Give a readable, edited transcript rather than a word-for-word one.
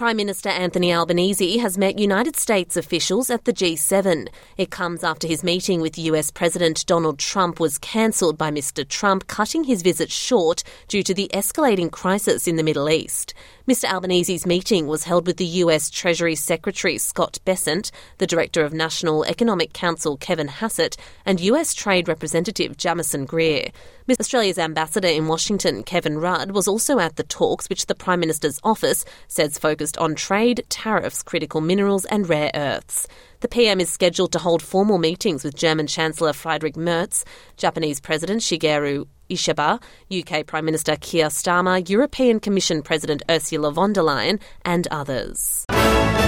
Prime Minister Anthony Albanese has met United States officials at the G7. It comes after his meeting with US President Donald Trump was cancelled by Mr Trump, cutting his visit short due to the escalating crisis in the Middle East. Mr Albanese's meeting was held with the US Treasury Secretary Scott Bessent, the Director of National Economic Council Kevin Hassett, and US Trade Representative Jamieson Greer. Australia's ambassador in Washington, Kevin Rudd, was also at the talks, which the Prime Minister's office says focused on trade, tariffs, critical minerals and rare earths. The PM is scheduled to hold formal meetings with German Chancellor Friedrich Merz, Japanese President Shigeru Ishiba, UK Prime Minister Keir Starmer, European Commission President Ursula von der Leyen and others.